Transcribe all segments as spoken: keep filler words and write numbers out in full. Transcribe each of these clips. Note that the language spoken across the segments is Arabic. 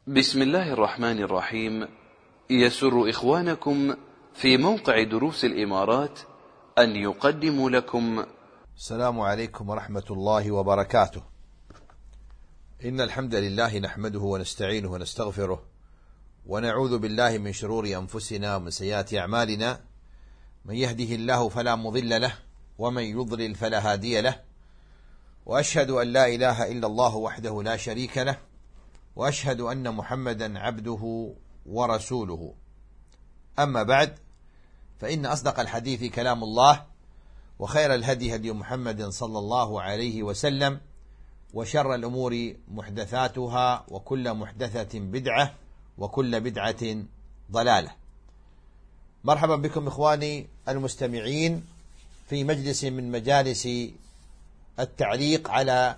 بسم الله الرحمن الرحيم. يسر إخوانكم في موقع دروس الإمارات أن يقدموا لكم السلام عليكم ورحمة الله وبركاته. إن الحمد لله نحمده ونستعينه ونستغفره ونعوذ بالله من شرور أنفسنا ومن سيئات أعمالنا، من يهده الله فلا مضل له ومن يضلل فلا هادي له، وأشهد أن لا إله إلا الله وحده لا شريك له، وأشهد أن محمدا عبده ورسوله. أما بعد، فإن أصدق الحديث كلام الله، وخير الهدي هدي محمد صلى الله عليه وسلم، وشر الأمور محدثاتها، وكل محدثة بدعة، وكل بدعة ضلالة. مرحبا بكم إخواني المستمعين في مجلس من مجالس التعليق على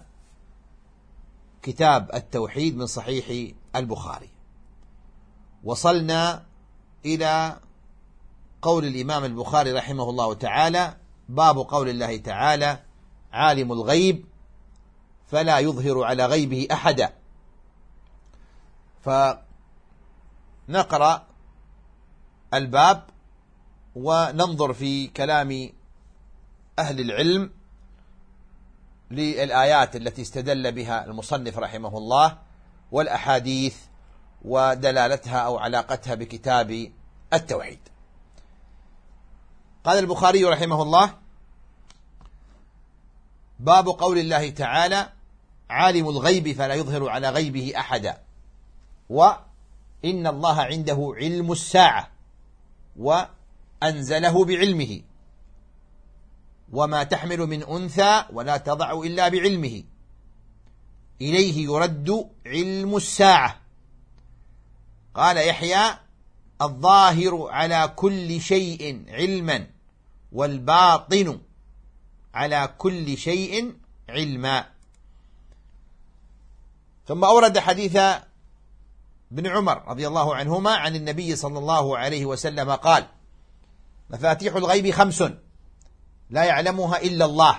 كتاب التوحيد من صحيح البخاري. وصلنا إلى قول الإمام البخاري رحمه الله تعالى: باب قول الله تعالى: عالم الغيب فلا يظهر على غيبه أحدا. فنقرأ الباب وننظر في كلام أهل العلم للآيات التي استدل بها المصنف رحمه الله، والأحاديث ودلالتها أو علاقتها بكتاب التوحيد. قال البخاري رحمه الله: باب قول الله تعالى: عالم الغيب فلا يظهر على غيبه أحدا، وإن الله عنده علم الساعة وأنزله بعلمه، وما تحمل من أنثى ولا تضع إلا بعلمه، إليه يرد علم الساعة. قال يحيى: الظاهر على كل شيء علما، والباطن على كل شيء علما. ثم أورد حديث ابن عمر رضي الله عنهما عن النبي صلى الله عليه وسلم قال: مفاتيح الغيب خمس لا يعلمها إلا الله،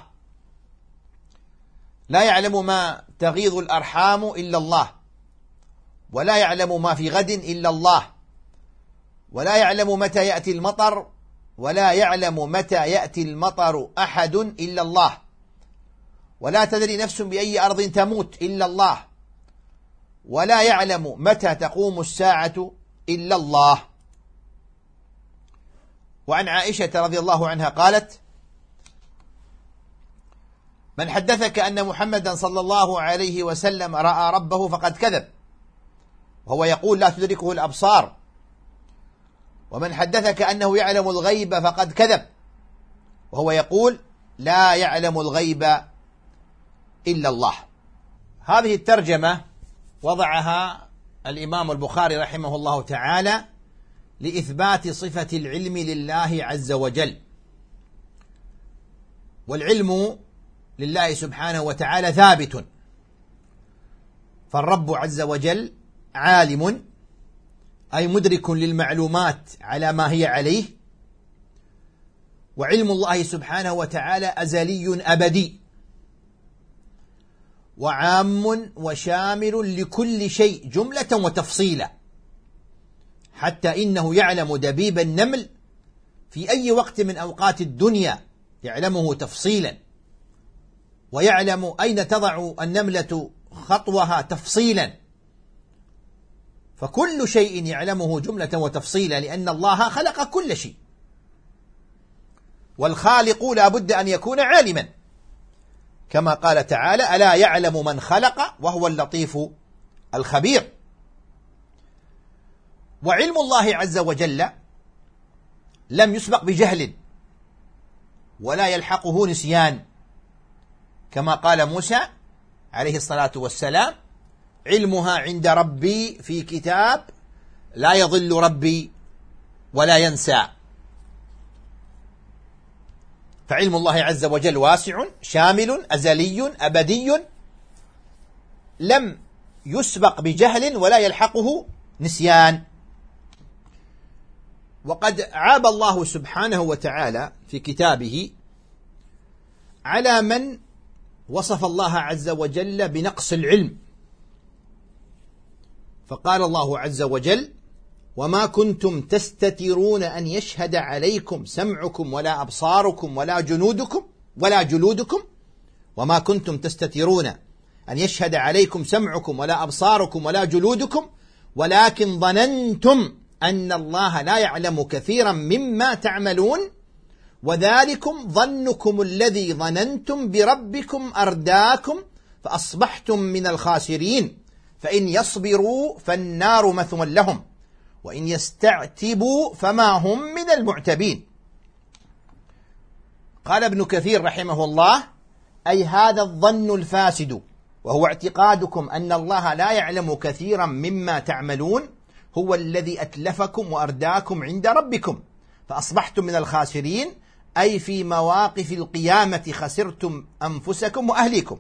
لا يعلم ما تغيض الأرحام إلا الله، ولا يعلم ما في غد إلا الله، ولا يعلم متى يأتي المطر، ولا يعلم متى يأتي المطر أحد إلا الله، ولا تدري نفس بأي أرض تموت إلا الله، ولا يعلم متى تقوم الساعة إلا الله. وعن عائشة رضي الله عنها قالت: من حدثك أن محمدا صلى الله عليه وسلم رأى ربه فقد كذب، وهو يقول: لا تدركه الأبصار. ومن حدثك أنه يعلم الغيب فقد كذب، وهو يقول: لا يعلم الغيب إلا الله. هذه الترجمة وضعها الإمام البخاري رحمه الله تعالى لإثبات صفة العلم لله عز وجل. والعلم لله سبحانه وتعالى ثابت، فالرب عز وجل عالم، أي مدرك للمعلومات على ما هي عليه. وعلم الله سبحانه وتعالى أزلي أبدي، وعام وشامل لكل شيء جملة وتفصيلا، حتى إنه يعلم دبيب النمل في أي وقت من أوقات الدنيا، يعلمه تفصيلا، ويعلم أين تضع النملة خطوها تفصيلا. فكل شيء يعلمه جملة وتفصيلا، لأن الله خلق كل شيء، والخالق لا بد أن يكون عالما، كما قال تعالى: ألا يعلم من خلق وهو اللطيف الخبير. وعلم الله عز وجل لم يسبق بجهل، ولا يلحقه نسيان، كما قال موسى عليه الصلاة والسلام: علمها عند ربي في كتاب لا يضل ربي ولا ينسى. فعلم الله عز وجل واسع شامل أزلي أبدي، لم يسبق بجهل ولا يلحقه نسيان. وقد عاب الله سبحانه وتعالى في كتابه على من وصف الله عز وجل بنقص العلم، فقال الله عز وجل: وما كنتم تستترون أن يشهد عليكم سمعكم ولا أبصاركم ولا جنودكم ولا جلودكم وما كنتم تستترون أن يشهد عليكم سمعكم ولا أبصاركم ولا جلودكم ولكن ظننتم أن الله لا يعلم كثيرا مما تعملون وذلكم ظنكم الذي ظننتم بربكم أرداكم فأصبحتم من الخاسرين فإن يصبروا فالنار مثوى لهم وإن يستعتبوا فما هم من المعتبين. قال ابن كثير رحمه الله: أي هذا الظن الفاسد وهو اعتقادكم أن الله لا يعلم كثيرا مما تعملون هو الذي أتلفكم وأرداكم عند ربكم فأصبحتم من الخاسرين، أي في مواقف القيامة خسرتم أنفسكم وأهليكم.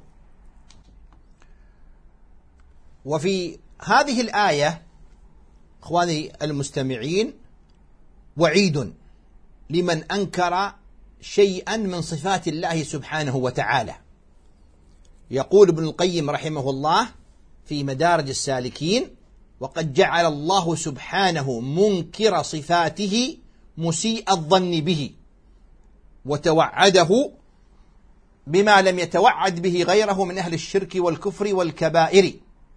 وفي هذه الآية إخواني المستمعين وعيد لمن أنكر شيئا من صفات الله سبحانه وتعالى. يقول ابن القيم رحمه الله في مدارج السالكين: وقد جعل الله سبحانه منكر صفاته مسيء الظن به وتوعده بما لم يتوعد به غيره من أهل الشرك والكفر والكبائر.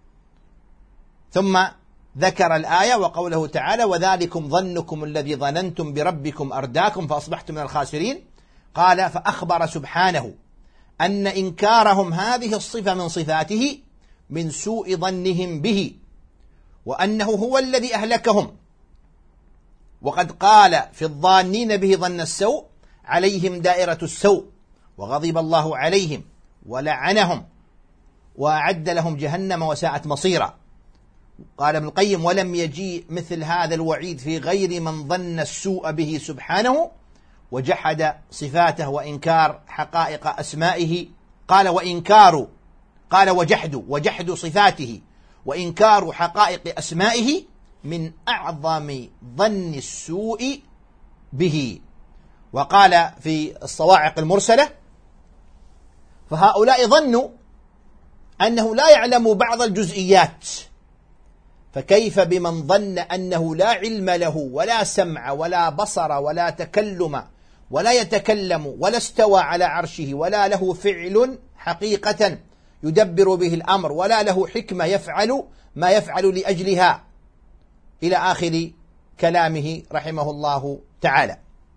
ثم ذكر الآية وقوله تعالى: وذلكم ظنكم الذي ظننتم بربكم أرداكم فأصبحتم من الخاسرين. قال: فأخبر سبحانه أن إنكارهم هذه الصفة من صفاته من سوء ظنهم به وأنه هو الذي أهلكهم. وقد قال في الظانين به ظن السوء: عليهم دائرة السوء وغضب الله عليهم ولعنهم وأعد لهم جهنم وساءت مصيرا. قال ابن القيم: ولم يجيء مثل هذا الوعيد في غير من ظن السوء به سبحانه وجحد صفاته وإنكار حقائق أسمائه. قال وإنكار قال وجحد وجحد صفاته وإنكار حقائق أسمائه من أعظم ظن السوء به. وقال في الصواعق المرسلة: فهؤلاء ظنوا أنه لا يعلم بعض الجزئيات، فكيف بمن ظن أنه لا علم له ولا سمع ولا بصر ولا تكلم ولا يتكلم ولا استوى على عرشه ولا له فعل حقيقة يدبر به الأمر ولا له حكمة يفعل ما يفعل لأجلها، إلى آخر كلامه رحمه الله تعالى.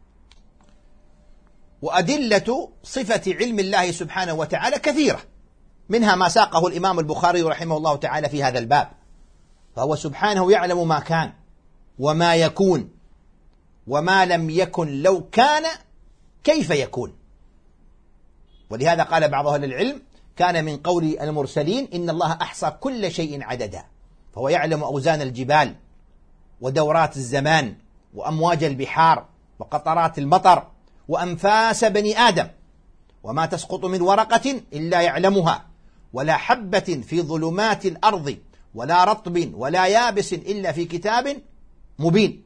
وأدلة صفة علم الله سبحانه وتعالى كثيرة، منها ما ساقه الإمام البخاري رحمه الله تعالى في هذا الباب، فهو سبحانه يعلم ما كان وما يكون وما لم يكن لو كان كيف يكون. ولهذا قال بعض أهل العلم: كان من قول المرسلين إن الله أحصى كل شيء عددا، فهو يعلم أوزان الجبال ودورات الزمان وأمواج البحار وقطرات المطر وأنفاس بني آدم، وما تسقط من ورقة إلا يعلمها، ولا حبة في ظلمات الأرض ولا رطب ولا يابس إلا في كتاب مبين.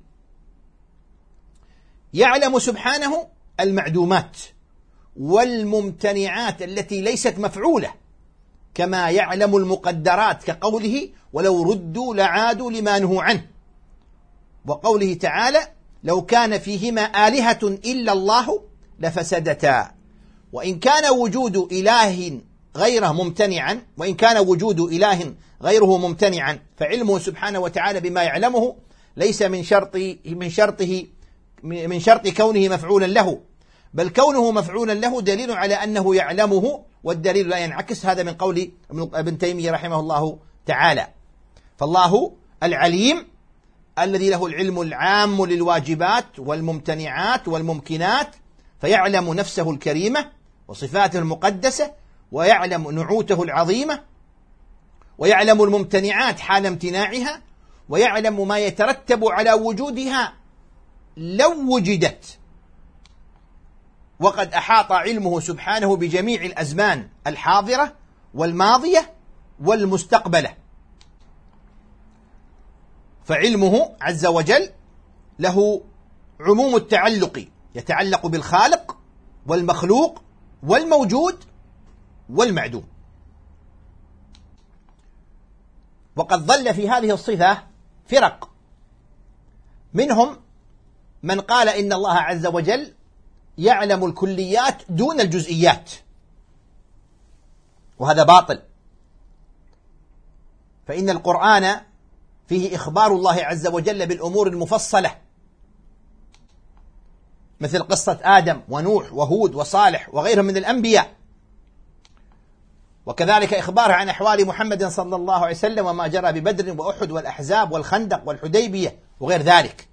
يعلم سبحانه المعدومات والممتنعات التي ليست مفعولة، كما يعلم المقدرات كقوله: ولو ردوا لعادوا لما نهوا عنه، وقوله تعالى: لو كان فيهما آلهة إلا الله لفسدتا. وإن كان وجود إله غيره ممتنعا وإن كان وجود إله غيره ممتنعا فعلمه سبحانه وتعالى بما يعلمه ليس من شرط من شرطه من شرط كونه مفعولا له، بل كونه مفعولا له دليل على أنه يعلمه، والدليل لا ينعكس. هذا من قول ابن تيمية رحمه الله تعالى. فالله العليم الذي له العلم العام للواجبات والممتنعات والممكنات، فيعلم نفسه الكريمة وصفاته المقدسة، ويعلم نعوته العظيمة، ويعلم الممتنعات حال امتناعها، ويعلم ما يترتب على وجودها لو وجدت. وقد أحاط علمه سبحانه بجميع الأزمان الحاضرة والماضية والمستقبلة، فعلمه عز وجل له عموم التعلق، يتعلق بالخالق والمخلوق والموجود والمعدوم. وقد ظل في هذه الصفة فرق، منهم من قال إن الله عز وجل يعلم الكليات دون الجزئيات، وهذا باطل، فإن القرآن فيه إخبار الله عز وجل بالأمور المفصلة، مثل قصة آدم ونوح وهود وصالح وغيرهم من الأنبياء، وكذلك إخباره عن أحوال محمد صلى الله عليه وسلم وما جرى ببدر وأحد والأحزاب والخندق والحديبية وغير ذلك،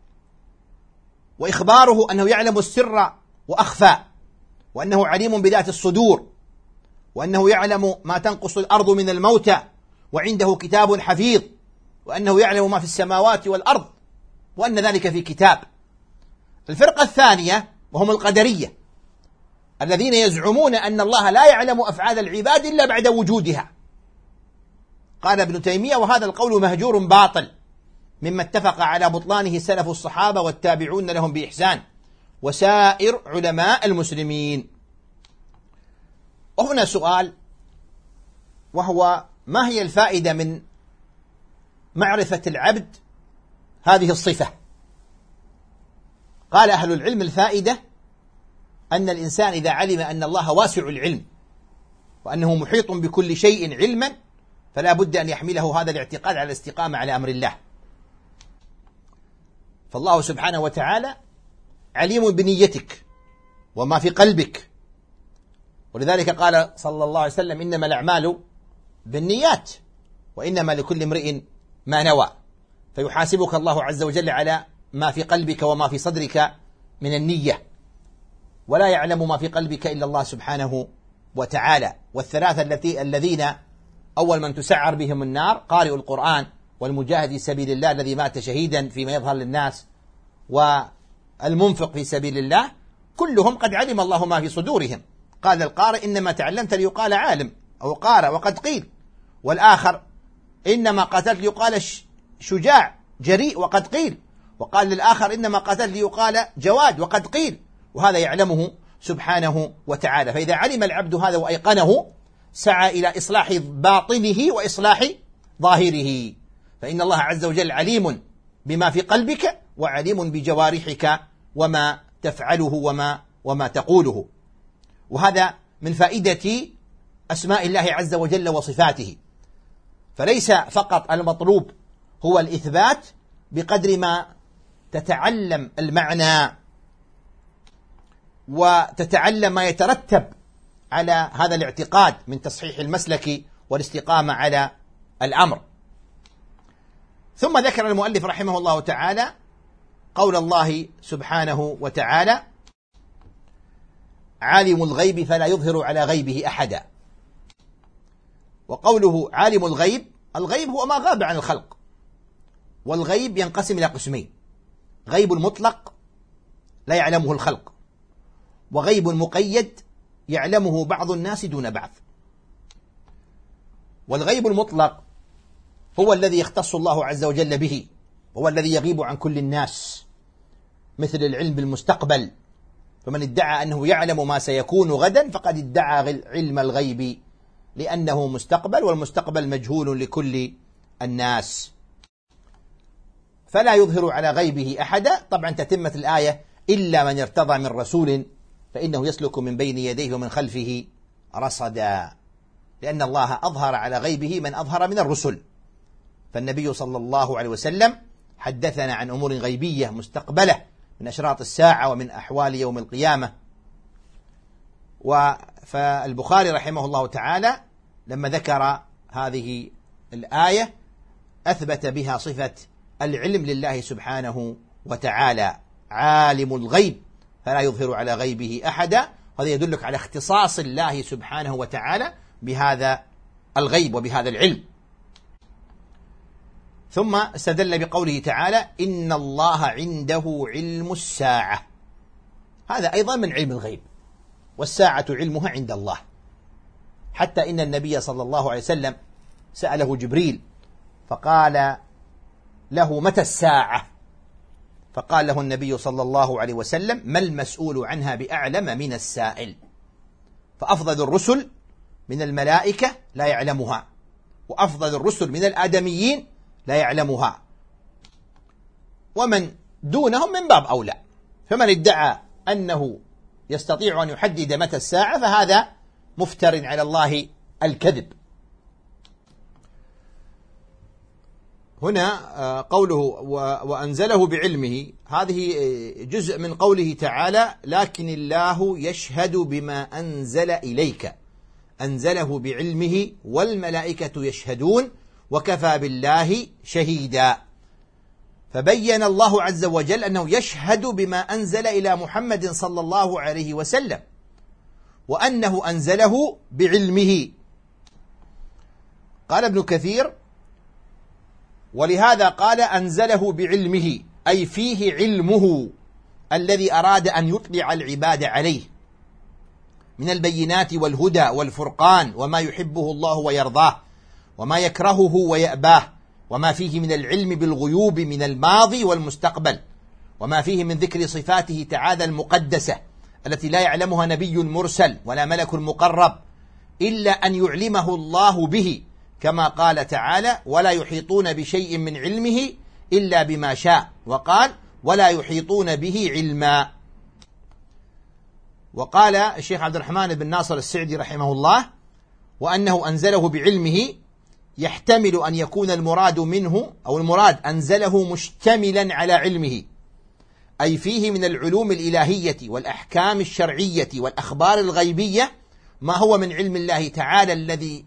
وإخباره أنه يعلم السر وأخفى، وأنه عليم بذات الصدور، وأنه يعلم ما تنقص الأرض من الموتى، وعنده كتاب حفيظ، وأنه يعلم ما في السماوات والأرض، وأن ذلك في كتاب. الفرقة الثانية وهم القدرية الذين يزعمون أن الله لا يعلم أفعال العباد إلا بعد وجودها. قال ابن تيمية: وهذا القول مهجور باطل، مما اتفق على بطلانه سلف الصحابة والتابعون لهم بإحسان وسائر علماء المسلمين. وهنا سؤال، وهو: ما هي الفائدة من معرفة العبد هذه الصفة؟ قال أهل العلم: الفائدة أن الإنسان إذا علم أن الله واسع العلم وأنه محيط بكل شيء علما، فلا بد أن يحمله هذا الاعتقاد على الاستقامة على أمر الله. فالله سبحانه وتعالى عليم بنيتك وما في قلبك، ولذلك قال صلى الله عليه وسلم: إنما الأعمال بالنيات وإنما لكل امرئ ما نوى، فيحاسبك الله عز وجل على ما في قلبك وما في صدرك من النية، ولا يعلم ما في قلبك إلا الله سبحانه وتعالى. والثلاثة التي الذين أول من تسعر بهم النار: قارئ القرآن، والمجاهد في سبيل الله الذي مات شهيدا فيما يظهر للناس، والمنفق في سبيل الله، كلهم قد علم الله ما في صدورهم. قال القارئ: إنما تعلمت ليقال عالم أو قارئ وقد قيل. والآخر: إنما قاتلت ليقال شجاع جريء وقد قيل. وقال للآخر: إنما قاتلت ليقال جواد وقد قيل. وهذا يعلمه سبحانه وتعالى. فإذا علم العبد هذا وأيقنه سعى إلى إصلاح باطنه وإصلاح ظاهره، فإن الله عز وجل عليم بما في قلبك وعليم بجوارحك وما تفعله وما وما تقوله. وهذا من فائدة أسماء الله عز وجل وصفاته. فليس فقط المطلوب هو الإثبات بقدر ما تتعلم المعنى وتتعلم ما يترتب على هذا الاعتقاد من تصحيح المسلك والاستقامة على الأمر. ثم ذكر المؤلف رحمه الله تعالى قول الله سبحانه وتعالى: عالم الغيب فلا يظهر على غيبه أحدا. وقوله عالم الغيب، الغيب هو ما غاب عن الخلق، والغيب ينقسم إلى قسمين: غيب مطلق لا يعلمه الخلق، وغيب مقيد يعلمه بعض الناس دون بعض. والغيب المطلق هو الذي يختص الله عز وجل به، وهو الذي يغيب عن كل الناس، مثل العلم بالمستقبل، فمن ادعى أنه يعلم ما سيكون غدا فقد ادعى علم الغيب، لأنه مستقبل، والمستقبل مجهول لكل الناس. فلا يظهر على غيبه أحدا. طبعا تتمة الآية: إلا من ارتضى من رسول فإنه يسلك من بين يديه ومن خلفه رصدا، لأن الله أظهر على غيبه من أظهر من الرسل. فالنبي صلى الله عليه وسلم حدثنا عن أمور غيبية مستقبلة من أشراط الساعة ومن أحوال يوم القيامة. فالبخاري رحمه الله تعالى لما ذكر هذه الآية أثبت بها صفة العلم لله سبحانه وتعالى: عالم الغيب فلا يظهر على غيبه أحدا. هذا يدلك على اختصاص الله سبحانه وتعالى بهذا الغيب وبهذا العلم. ثم استدل بقوله تعالى: إن الله عنده علم الساعة. هذا أيضا من علم الغيب، والساعة علمها عند الله. حتى إن النبي صلى الله عليه وسلم سأله جبريل فقال له: متى الساعة؟ فقال له النبي صلى الله عليه وسلم: ما المسؤول عنها بأعلم من السائل. فأفضل الرسل من الملائكة لا يعلمها، وأفضل الرسل من الآدميين لا يعلمها، ومن دونهم من باب أولى. فمن ادعى أنه يستطيع أن يحدد متى الساعة فهذا مفتر على الله الكذب. هنا قوله وأنزله بعلمه، هذه جزء من قوله تعالى لكن الله يشهد بما أنزل إليك، أنزله بعلمه والملائكة يشهدون وكفى بالله شهيدا. فبين الله عز وجل أنه يشهد بما أنزل إلى محمد صلى الله عليه وسلم، وأنه أنزله بعلمه. قال ابن كثير ولهذا قال أنزله بعلمه، أي فيه علمه الذي أراد أن يطلع العباد عليه من البينات والهدى والفرقان، وما يحبه الله ويرضاه وما يكرهه ويأباه، وما فيه من العلم بالغيوب من الماضي والمستقبل، وما فيه من ذكر صفاته تعالى المقدسة التي لا يعلمها نبي مرسل ولا ملك مقرب إلا أن يعلمه الله به، كما قال تعالى ولا يحيطون بشيء من علمه إلا بما شاء، وقال ولا يحيطون به علما. وقال الشيخ عبد الرحمن بن ناصر السعدي رحمه الله وأنه أنزله بعلمه يحتمل أن يكون المراد منه أو المراد أنزله مشتملا على علمه، أي فيه من العلوم الإلهية والأحكام الشرعية والأخبار الغيبية ما هو من علم الله تعالى الذي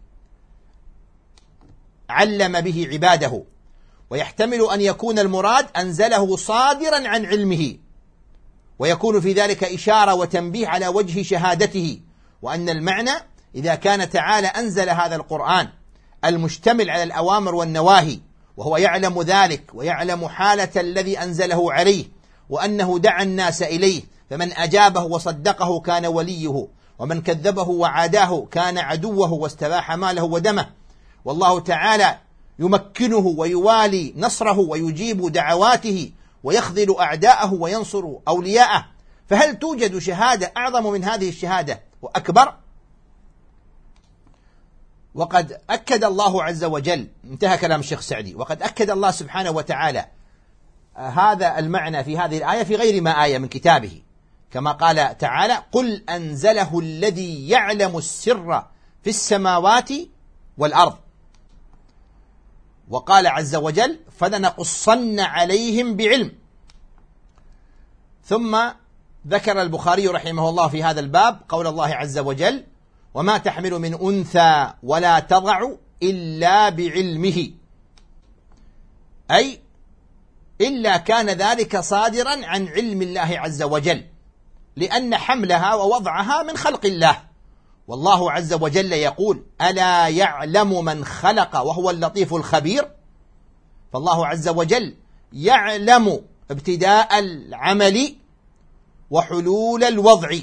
علم به عباده. ويحتمل أن يكون المراد أنزله صادرا عن علمه، ويكون في ذلك إشارة وتنبيه على وجه شهادته، وأن المعنى إذا كان تعالى أنزل هذا القرآن المشتمل على الأوامر والنواهي وهو يعلم ذلك ويعلم حالة الذي أنزله عليه وأنه دعا الناس إليه، فمن أجابه وصدقه كان وليه، ومن كذبه وعاداه كان عدوه واستباح ماله ودمه، والله تعالى يمكنه ويوالي نصره ويجيب دعواته ويخذل أعداءه وينصر أولياءه. فهل توجد شهادة أعظم من هذه الشهادة وأكبر؟ وقد أكد الله عز وجل، انتهى كلام الشيخ سعدي، وقد أكد الله سبحانه وتعالى هذا المعنى في هذه الآية في غير ما آية من كتابه، كما قال تعالى قل أنزله الذي يعلم السر في السماوات والأرض. وقال عز وجل فلنقصن عليهم بعلم. ثم ذكر البخاري رحمه الله في هذا الباب قول الله عز وجل وما تحمل من أنثى ولا تضع إلا بعلمه، أي إلا كان ذلك صادرا عن علم الله عز وجل، لأن حملها ووضعها من خلق الله، والله عز وجل يقول ألا يعلم من خلق وهو اللطيف الخبير. فالله عز وجل يعلم ابتداء العمل وحلول الوضع،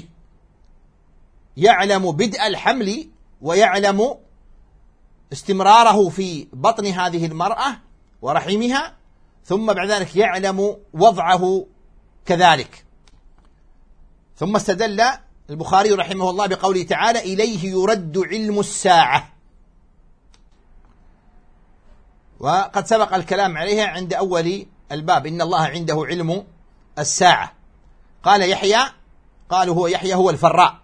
يعلم بدء الحمل ويعلم استمراره في بطن هذه المرأة ورحمها، ثم بعد ذلك يعلم وضعه كذلك. ثم استدل البخاري رحمه الله بقوله تعالى إليه يرد علم الساعة، وقد سبق الكلام عليها عند أول الباب إن الله عنده علم الساعة. قال يحيى، قالوا هو يحيى هو الفراء.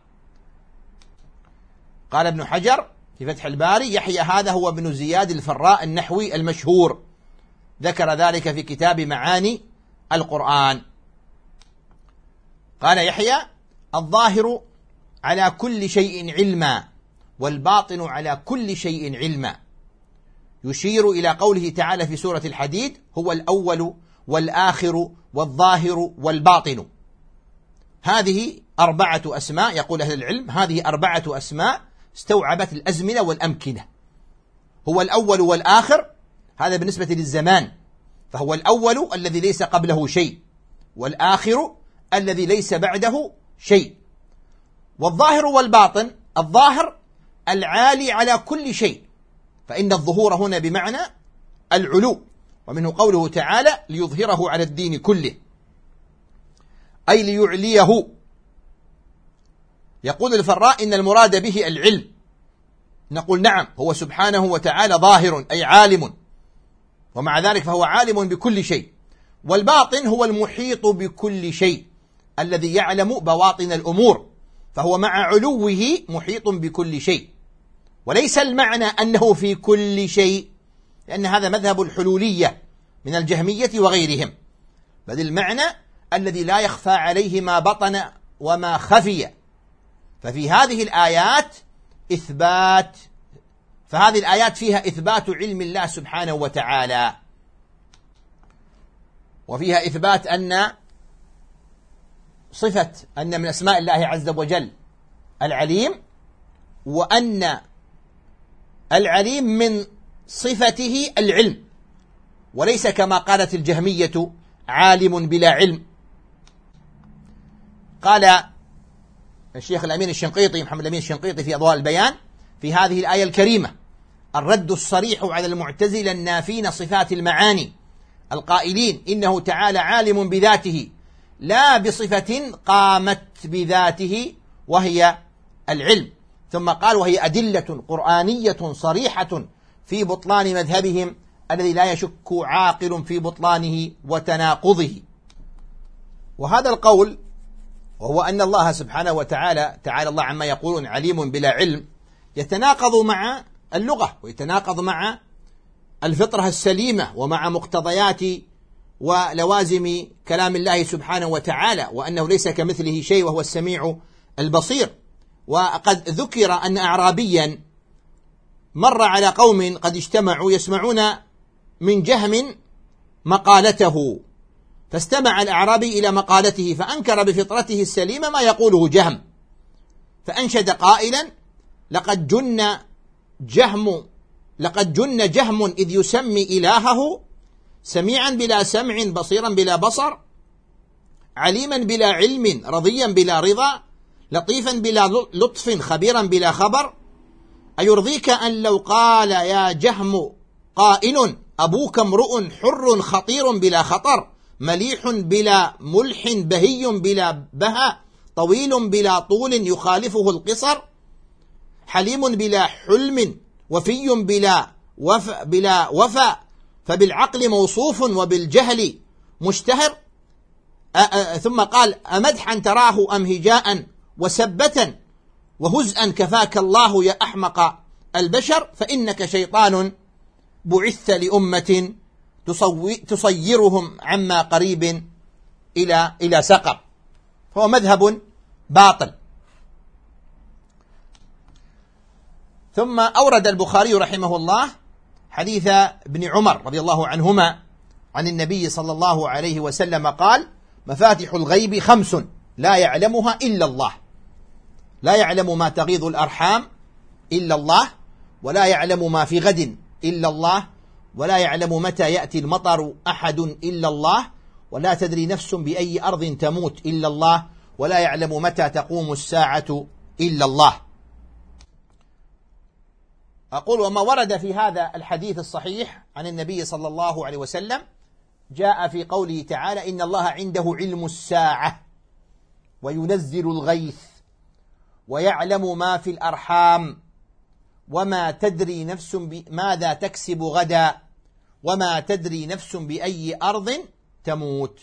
قال ابن حجر في فتح الباري يحيى هذا هو ابن زياد الفراء النحوي المشهور، ذكر ذلك في كتاب معاني القرآن. قال يحيى الظاهر على كل شيء علما والباطن على كل شيء علما، يشير إلى قوله تعالى في سورة الحديد هو الأول والآخر والظاهر والباطن. هذه أربعة أسماء، يقول أهل العلم هذه أربعة أسماء استوعبت الأزمنة والأمكنة. هو الأول والآخر هذا بالنسبة للزمان، فهو الأول الذي ليس قبله شيء، والآخر الذي ليس بعده شيء، والظاهر والباطن. الظاهر العالي على كل شيء، فإن الظهور هنا بمعنى العلو، ومنه قوله تعالى ليظهره على الدين كله، أي ليعليه. يقول الفراء إن المراد به العلم، نقول نعم، هو سبحانه وتعالى ظاهر أي عالم، ومع ذلك فهو عالم بكل شيء. والباطن هو المحيط بكل شيء الذي يعلم بواطن الأمور، فهو مع علوه محيط بكل شيء. وليس المعنى أنه في كل شيء، لأن هذا مذهب الحلولية من الجهمية وغيرهم، بل المعنى الذي لا يخفى عليه ما بطن وما خفي. ففي هذه الآيات إثبات فهذه الآيات فيها إثبات علم الله سبحانه وتعالى، وفيها إثبات أن صفة أن من أسماء الله عز وجل العليم، وأن العليم من صفته العلم، وليس كما قالت الجهمية عالم بلا علم. قال الشيخ الأمين الشنقيطي محمد الأمين الشنقيطي في أضواء البيان في هذه الآية الكريمة: الرد الصريح على المعتزلة النافين صفات المعاني القائلين إنه تعالى عالم بذاته لا بصفة قامت بذاته وهي العلم. ثم قال: وهي أدلة قرآنية صريحة في بطلان مذهبهم الذي لا يشك عاقل في بطلانه وتناقضه. وهذا القول، وهو أن الله سبحانه وتعالى تعالى الله عما يقولون عليم بلا علم، يتناقض مع اللغة، ويتناقض مع الفطرة السليمة، ومع مقتضيات ولوازم كلام الله سبحانه وتعالى، وأنه ليس كمثله شيء وهو السميع البصير. وقد ذكر أن أعرابيا مر على قوم قد اجتمعوا يسمعون من جهم مقالته، فاستمع الأعرابي إلى مقالته فأنكر بفطرته السليمة ما يقوله جهم، فأنشد قائلا: لقد جن جهم لقد جن جهم إذ يسمي إلهه سميعا بلا سمع، بصيرا بلا بصر، عليما بلا علم، رضيا بلا رضا، لطيفا بلا لطف، خبيرا بلا خبر. أيرضيك أن لو قال يا جهم قائل أبوك امرؤ حر خطير بلا خطر، مليح بلا ملح، بهي بلا بها، طويل بلا طول يخالفه القصر، حليم بلا حلم، وفي بلا وفى بلا وفى، فبالعقل موصوف وبالجهل مشتهر. أ أ ثم قال: أمدحا تراه أم هجاء وسبة وهزءا كفاك الله يا أحمق البشر، فإنك شيطان بعثت لأمة تصيرهم عما قريب إلى إلى سقر. فهو مذهب باطل. ثم أورد البخاري رحمه الله حديث ابن عمر رضي الله عنهما عن النبي صلى الله عليه وسلم قال: مفاتح الغيب خمس لا يعلمها إلا الله، لا يعلم ما تغيض الأرحام إلا الله، ولا يعلم ما في غد إلا الله، ولا يعلم متى يأتي المطر أحد إلا الله، ولا تدري نفس بأي أرض تموت إلا الله، ولا يعلم متى تقوم الساعة إلا الله. أقول: وما ورد في هذا الحديث الصحيح عن النبي صلى الله عليه وسلم جاء في قوله تعالى: إن الله عنده علم الساعة وينزل الغيث ويعلم ما في الأرحام وما تدري نفس ماذا تكسب غدا وما تدري نفس بأي أرض تموت.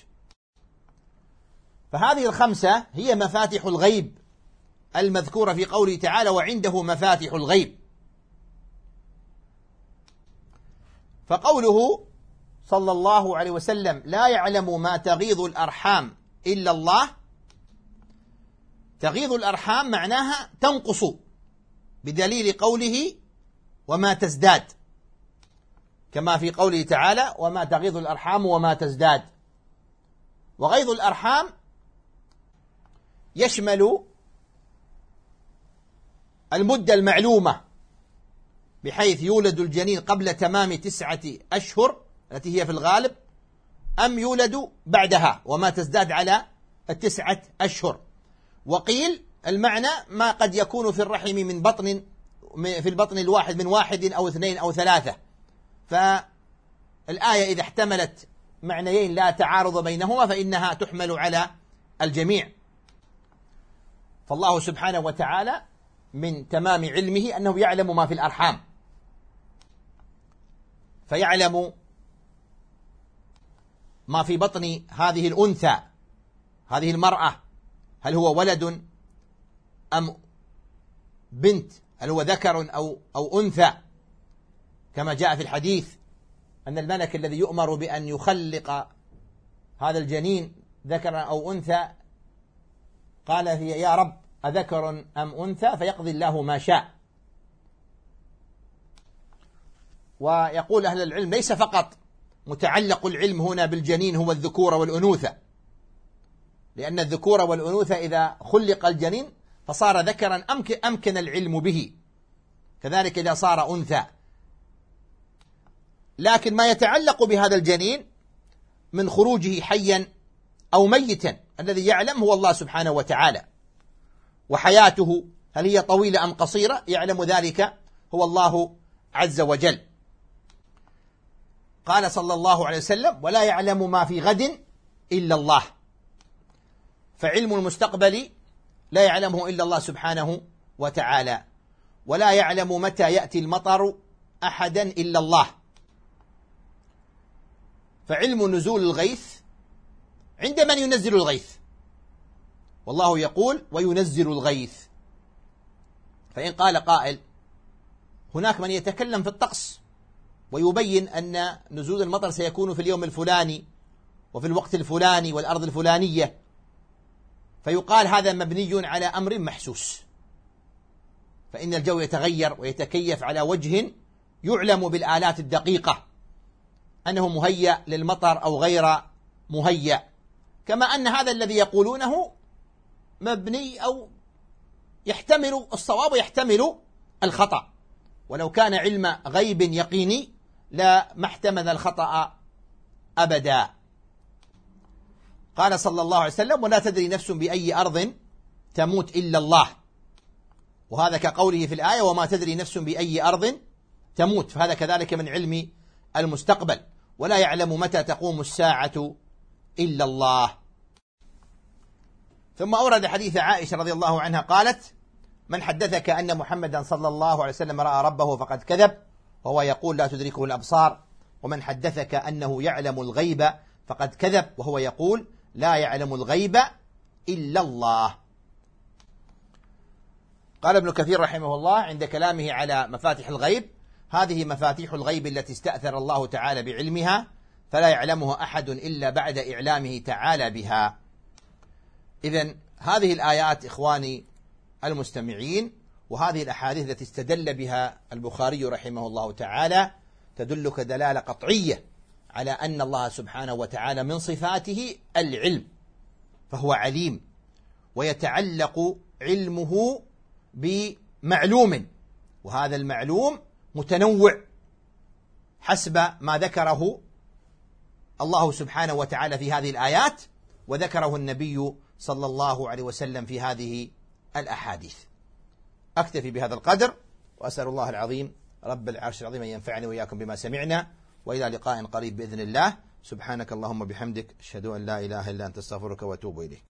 فهذه الخمسة هي مفاتح الغيب المذكورة في قوله تعالى: وعنده مفاتح الغيب. فقوله صلى الله عليه وسلم: لا يعلم ما تغيض الأرحام إلا الله، تغيض الأرحام معناها تنقص، بدليل قوله: وما تزداد، كما في قوله تعالى: وما تغيض الأرحام وما تزداد. وغيض الأرحام يشمل المدة المعلومة، بحيث يولد الجنين قبل تمام تسعة أشهر التي هي في الغالب، أم يولد بعدها وما تزداد على التسعة أشهر. وقيل المعنى ما قد يكون في الرحم من بطن في البطن الواحد من واحد أو اثنين أو ثلاثة. فالآية إذا احتملت معنيين لا تعارض بينهما فإنها تحمل على الجميع. فالله سبحانه وتعالى من تمام علمه أنه يعلم ما في الأرحام، فيعلم ما في بطن هذه الأنثى، هذه المرأة، هل هو ولد أم بنت، هل هو ذكر أو, أو أنثى، كما جاء في الحديث أن الملك الذي يؤمر بأن يخلق هذا الجنين ذكرا أو أنثى قال هي يا رب أذكر أم أنثى، فيقضي الله ما شاء. ويقول أهل العلم ليس فقط متعلق العلم هنا بالجنين هو الذكورة والأنوثة، لأن الذكورة والأنوثة إذا خلق الجنين فصار ذكرا أمكن العلم به، كذلك إذا صار أنثى. لكن ما يتعلق بهذا الجنين من خروجه حيا أو ميتا الذي يعلم هو الله سبحانه وتعالى، وحياته هل هي طويلة أم قصيرة يعلم ذلك هو الله عز وجل. قال صلى الله عليه وسلم ولا يعلم ما في غد إلا الله، فعلم المستقبل لا يعلمه إلا الله سبحانه وتعالى، ولا يعلم متى يأتي المطر أحدا إلا الله، فعلم نزول الغيث عند من ينزل الغيث، والله يقول وينزل الغيث. فإن قال قائل هناك من يتكلم في الطقس ويبين أن نزول المطر سيكون في اليوم الفلاني وفي الوقت الفلاني والأرض الفلانية، فيقال هذا مبني على أمر محسوس، فإن الجو يتغير ويتكيف على وجه يعلم بالآلات الدقيقة أنه مهيأ للمطر أو غير مهيأ، كما أن هذا الذي يقولونه مبني أو يحتمل الصواب ويحتمل الخطأ، ولو كان علم غيب يقيني لا ما احتمل الخطأ أبدا. قال صلى الله عليه وسلم ولا تدري نفس بأي أرض تموت إلا الله، وهذا كقوله في الآية وما تدري نفس بأي أرض تموت، فهذا كذلك من علم المستقبل. ولا يعلم متى تقوم الساعة إلا الله. ثم أورد حديث عائشة رضي الله عنها قالت من حدثك أن محمدا صلى الله عليه وسلم رأى ربه فقد كذب، وهو يقول لا تدركه الأبصار، ومن حدثك أنه يعلم الغيب فقد كذب، وهو يقول لا يعلم الغيب إلا الله. قال ابن كثير رحمه الله عند كلامه على مفاتيح الغيب هذه مفاتيح الغيب التي استأثر الله تعالى بعلمها، فلا يعلمها أحد إلا بعد إعلامه تعالى بها. إذن هذه الآيات إخواني المستمعين وهذه الأحاديث التي استدل بها البخاري رحمه الله تعالى تدلك دلالة قطعية على أن الله سبحانه وتعالى من صفاته العلم، فهو عليم ويتعلق علمه بمعلوم، وهذا المعلوم متنوع حسب ما ذكره الله سبحانه وتعالى في هذه الآيات وذكره النبي صلى الله عليه وسلم في هذه الأحاديث. أكتفي بهذا القدر وأسأل الله العظيم رب العرش العظيم أن ينفعني وإياكم بما سمعنا، وإلى لقاء قريب بإذن الله. سبحانك اللهم بحمدك أشهد أن لا إله إلا أنت أستغفرك وأتوب إليك.